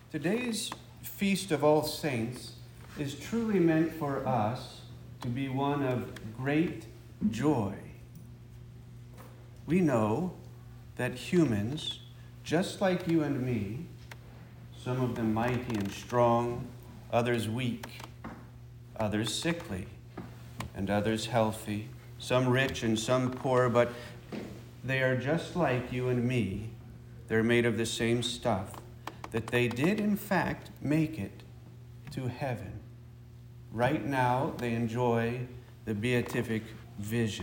Today's Feast of All Saints is truly meant for us to be one of great joy. We know that humans, just like you and me, some of them mighty and strong, others weak, others sickly, and others healthy, some rich and some poor, but they are just like you and me. They're made of the same stuff, that they did in fact make it to heaven. Right now, they enjoy the beatific vision.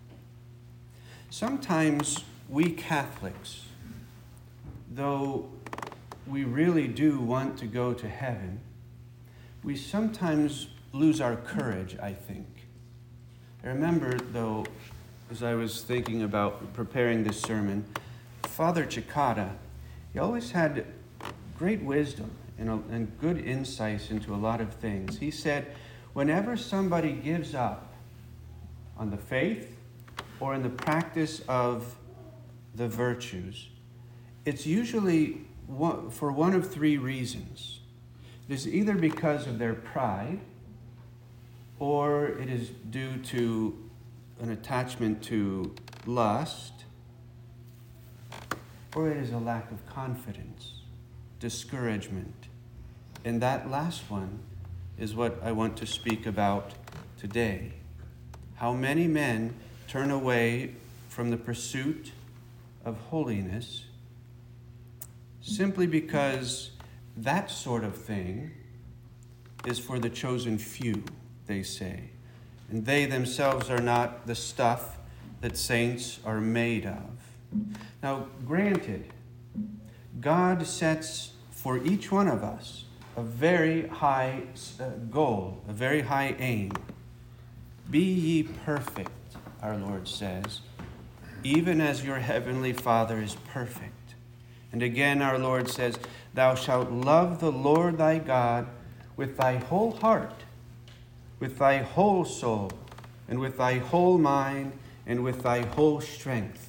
Sometimes we Catholics, though we really do want to go to heaven, we sometimes lose our courage, I think. I remember, though, as I was thinking about preparing this sermon, Father Cicada, he always had great wisdom and good insights into a lot of things. He said, whenever somebody gives up on the faith or in the practice of the virtues, it's usually for one of three reasons. It is either because of their pride, or it is due to an attachment to lust, or it is a lack of confidence, discouragement. And that last one is what I want to speak about today. How many men turn away from the pursuit of holiness simply because that sort of thing is for the chosen few, they say. And they themselves are not the stuff that saints are made of. Now, granted, God sets for each one of us a very high goal, a very high aim. Be ye perfect, our Lord says, even as your heavenly Father is perfect. And again, our Lord says, thou shalt love the Lord thy God with thy whole heart, with thy whole soul, and with thy whole mind, and with thy whole strength.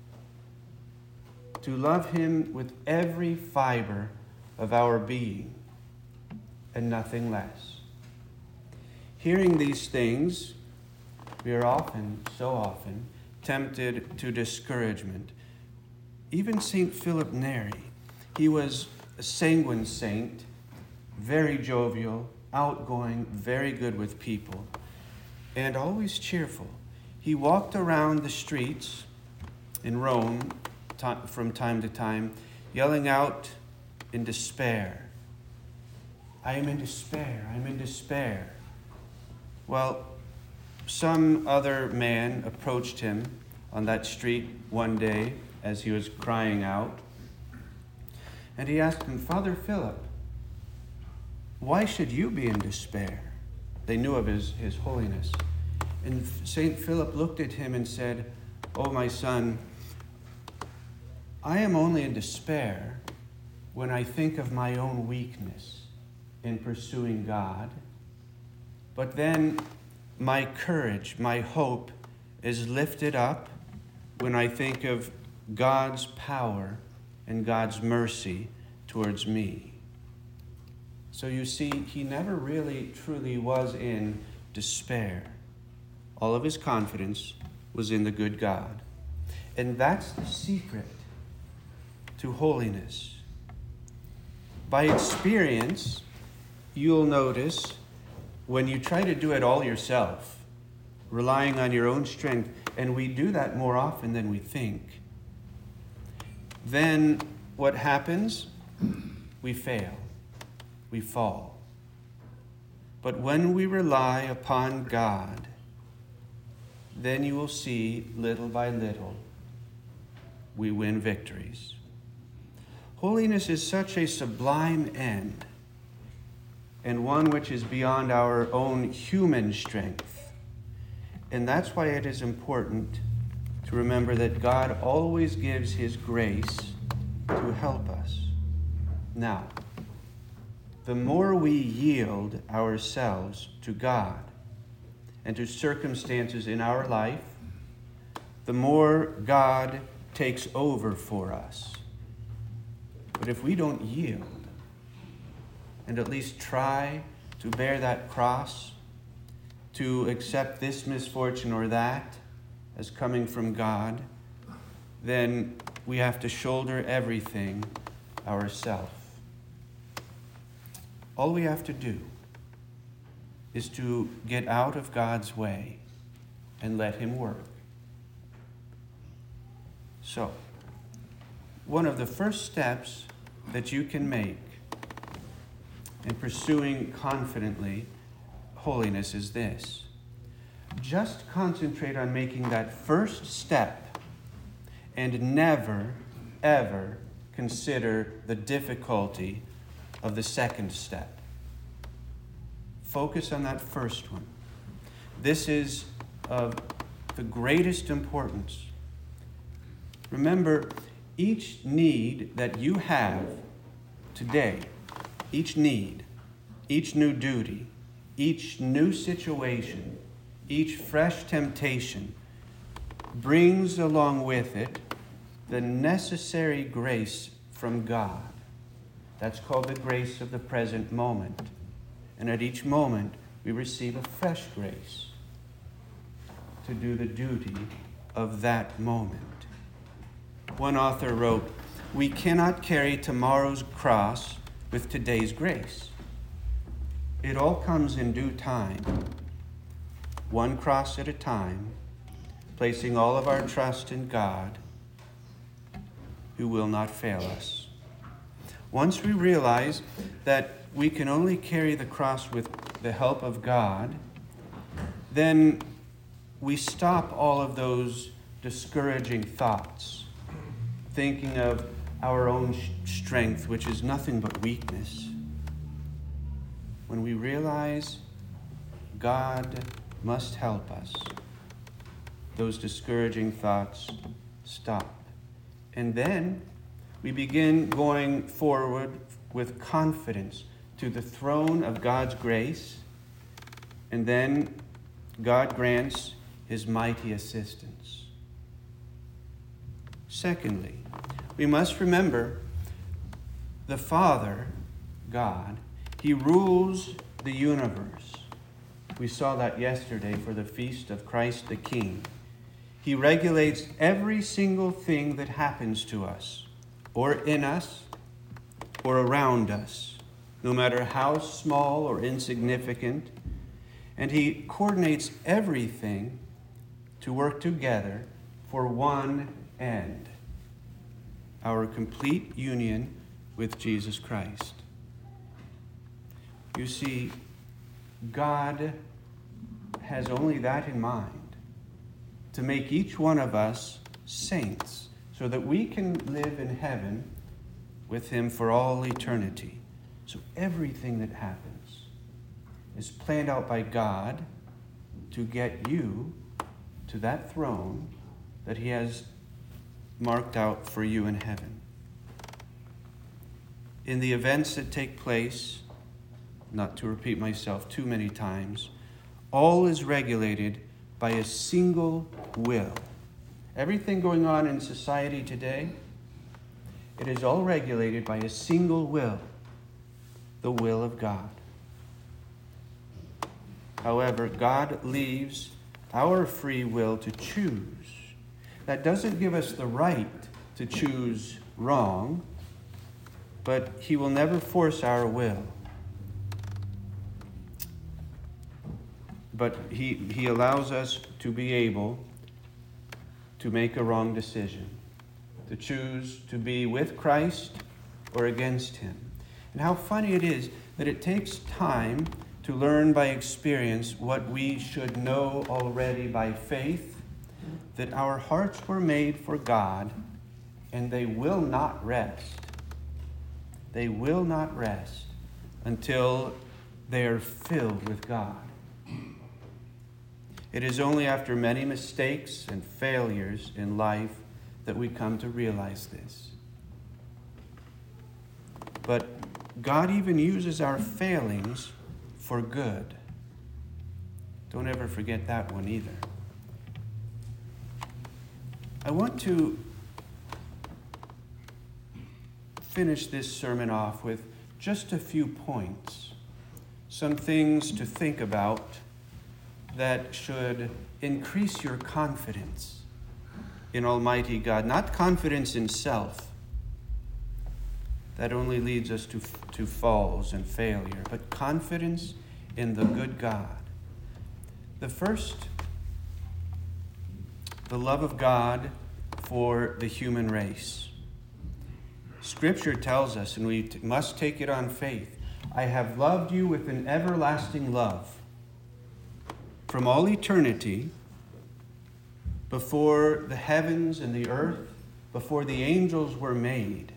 To love him with every fiber of our being, and nothing less. Hearing these things, we are often, so often, tempted to discouragement. Even St. Philip Neri, he was a sanguine saint, very jovial, outgoing, very good with people, and always cheerful. He walked around the streets in Rome from time to time, yelling out in despair, I am in despair, I'm in despair. Well, some other man approached him on that street one day as he was crying out, and he asked him, Father Philip, why should you be in despair? They knew of his holiness. And St. Philip looked at him and said, oh, my son, I am only in despair when I think of my own weakness in pursuing God. But then my courage, my hope is lifted up when I think of God's power and God's mercy towards me. So you see, he never really truly was in despair. All of his confidence was in the good God. And that's the secret to holiness. By experience, you'll notice when you try to do it all yourself, relying on your own strength, and we do that more often than we think, then what happens? We fail. We fall. But when we rely upon God, then you will see, little by little, we win victories. Holiness is such a sublime end, and one which is beyond our own human strength. And that's why it is important to remember that God always gives his grace to help us. Now, the more we yield ourselves to God and to circumstances in our life, the more God takes over for us. But if we don't yield, and at least try to bear that cross, to accept this misfortune or that as coming from God, then we have to shoulder everything ourselves. All we have to do is to get out of God's way and let him work. So, one of the first steps that you can make in pursuing confidently holiness is this. Just concentrate on making that first step and never, ever consider the difficulty of the second step. Focus on that first one. This is of the greatest importance. Remember, each need that you have today, each need, each new duty, each new situation, each fresh temptation brings along with it the necessary grace from God. That's called the grace of the present moment. And at each moment, we receive a fresh grace to do the duty of that moment. One author wrote, "We cannot carry tomorrow's cross with today's grace. It all comes in due time, one cross at a time, placing all of our trust in God, who will not fail us." Once we realize that we can only carry the cross with the help of God, then we stop all of those discouraging thoughts, thinking of our own strength, which is nothing but weakness. When we realize God must help us, those discouraging thoughts stop. And then we begin going forward with confidence to the throne of God's grace, and then God grants his mighty assistance. Secondly, we must remember the Father, God, he rules the universe. We saw that yesterday for the feast of Christ the King. He regulates every single thing that happens to us, or in us, or around us, no matter how small or insignificant. And he coordinates everything to work together for one end: our complete union with Jesus Christ. You see, God has only that in mind, to make each one of us saints, so that we can live in heaven with him for all eternity. So everything that happens is planned out by God to get you to that throne that he has marked out for you in heaven. In the events that take place, not to repeat myself too many times, all is regulated by a single will. Everything going on in society today, it is all regulated by a single will, the will of God. However, God leaves our free will to choose. That doesn't give us the right to choose wrong, but he will never force our will. But he allows us to be able to make a wrong decision, to choose to be with Christ or against him. And how funny it is that it takes time to learn by experience what we should know already by faith, that our hearts were made for God, and they will not rest. They will not rest until they are filled with God. It is only after many mistakes and failures in life that we come to realize this. But God even uses our failings for good. Don't ever forget that one either. I want to finish this sermon off with just a few points, some things to think about that should increase your confidence in Almighty God. Not confidence in self. That only leads us to falls and failure, but confidence in the good God. The first, the love of God for the human race. Scripture tells us, and we must take it on faith, I have loved you with an everlasting love. From all eternity, before the heavens and the earth, before the angels were made,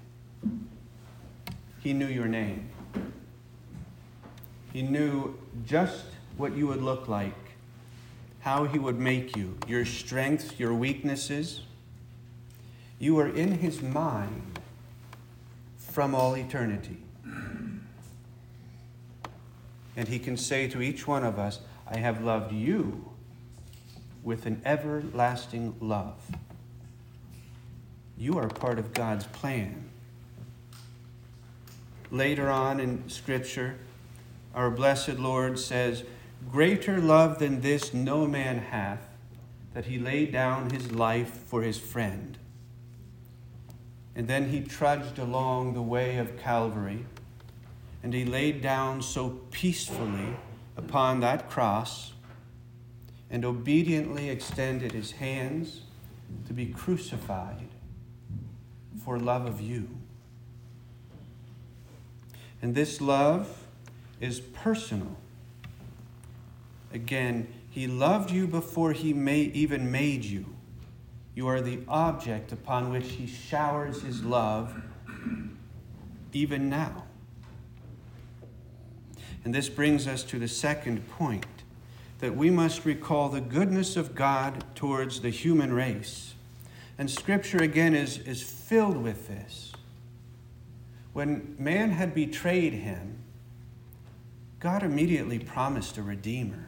He knew your name. He knew just what you would look like, how He would make you, your strengths, your weaknesses. You are in His mind from all eternity. And He can say to each one of us, I have loved you with an everlasting love. You are part of God's plan. Later on in Scripture, our blessed Lord says, greater love than this no man hath, that He laid down His life for His friend. And then He trudged along the way of Calvary, and He laid down so peacefully upon that cross, and obediently extended His hands to be crucified for love of you. And this love is personal. Again, He loved you before He even made you. You are the object upon which He showers His love even now. And this brings us to the second point, that we must recall the goodness of God towards the human race. And Scripture, again, is filled with this. When man had betrayed Him, God immediately promised a Redeemer.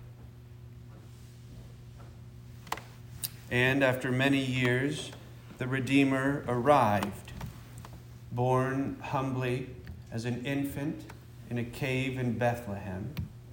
And after many years, the Redeemer arrived, born humbly as an infant in a cave in Bethlehem.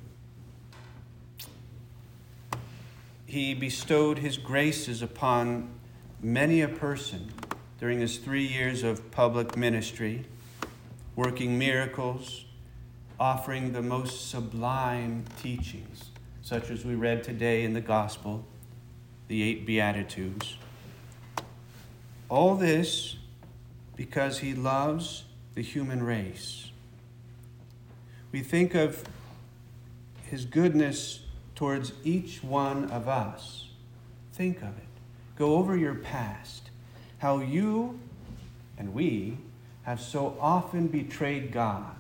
He bestowed His graces upon many a person during His 3 years of public ministry, working miracles, offering the most sublime teachings, such as we read today in the Gospel, the 8 Beatitudes. All this because He loves the human race. We think of His goodness towards each one of us. Think of it. Go over your past, how you and we have so often betrayed God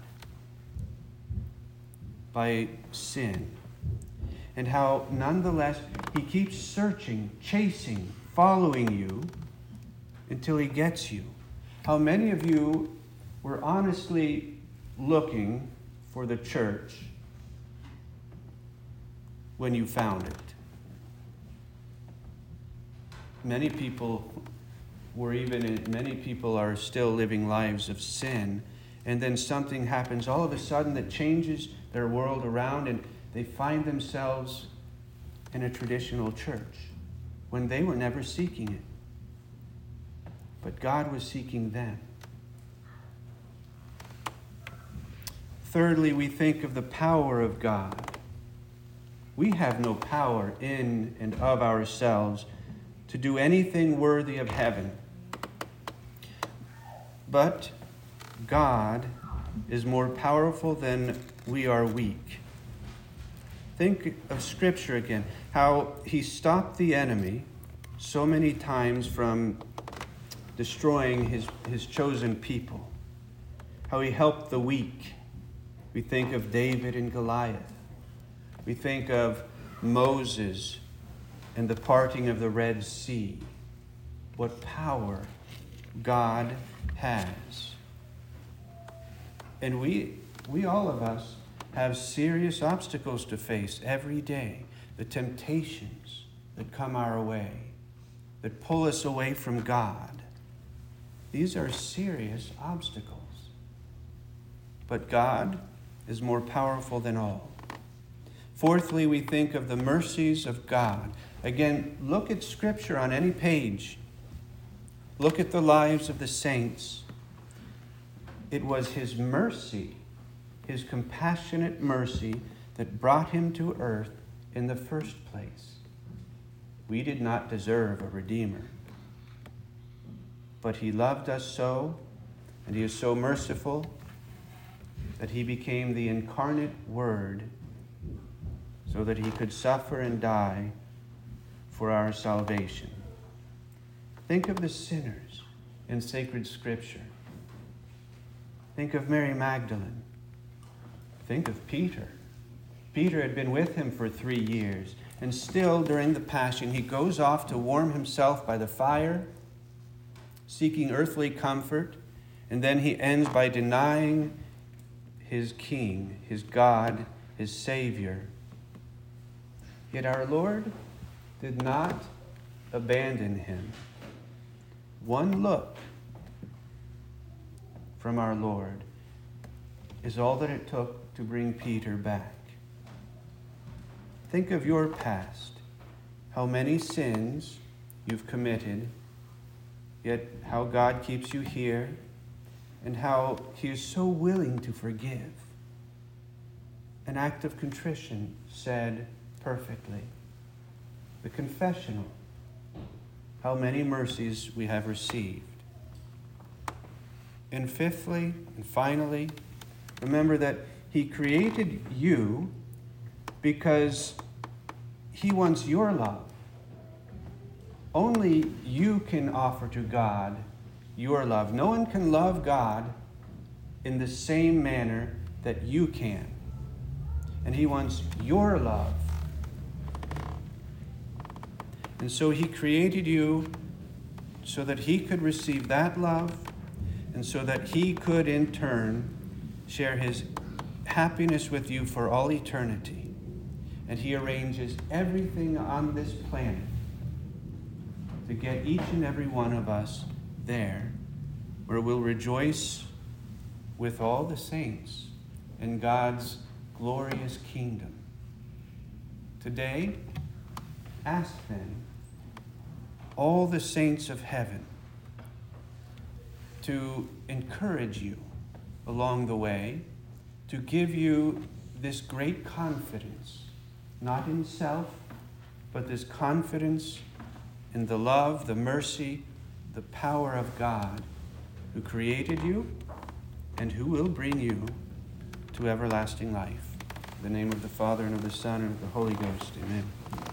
by sin, and how nonetheless He keeps searching, chasing, following you until He gets you. How many of you were honestly looking for the church when you found it? Many people are still living lives of sin, and then something happens all of a sudden that changes their world around, and they find themselves in a traditional church when they were never seeking it. But God was seeking them. Thirdly, we think of the power of God. We have no power in and of ourselves to do anything worthy of heaven. But God is more powerful than we are weak. Think of Scripture again, how He stopped the enemy so many times from destroying his chosen people, how He helped the weak. We think of David and Goliath. We think of Moses and the parting of the Red Sea. What power God has. And we all of us have serious obstacles to face every day. The temptations that come our way, that pull us away from God. These are serious obstacles. but God is more powerful than all. Fourthly, we think of the mercies of God. Again, look at Scripture on any page. Look at the lives of the saints. It was his mercy, his compassionate mercy, that brought him to earth in the first place. We did not deserve a Redeemer, but he loved us so, and he is so merciful that he became the incarnate Word so that he could suffer and die for our salvation. Think of the sinners in sacred Scripture. Think of Mary Magdalene. Think of Peter. Peter had been with him for 3 years, and still during the Passion, he goes off to warm himself by the fire, seeking earthly comfort, and then he ends by denying his King, his God, his Savior. Yet our Lord did not abandon him. One look from our Lord is all that it took to bring Peter back. Think of your past, how many sins you've committed, yet how God keeps you here, and how he is so willing to forgive. An act of contrition said perfectly. The confessional, how many mercies we have received. And fifthly and finally, remember that he created you because he wants your love. Only you can offer to God your love. No one can love God in the same manner that you can. And he wants your love. And so he created you so that he could receive that love, and so that he could in turn share his happiness with you for all eternity. And he arranges everything on this planet to get each and every one of us there, where we'll rejoice with all the saints in God's glorious kingdom. Today, ask then all the saints of heaven to encourage you along the way, to give you this great confidence, not in self, but this confidence in the love, the mercy, the power of God, who created you and who will bring you to everlasting life. In the name of the Father, and of the Son, and of the Holy Ghost. Amen.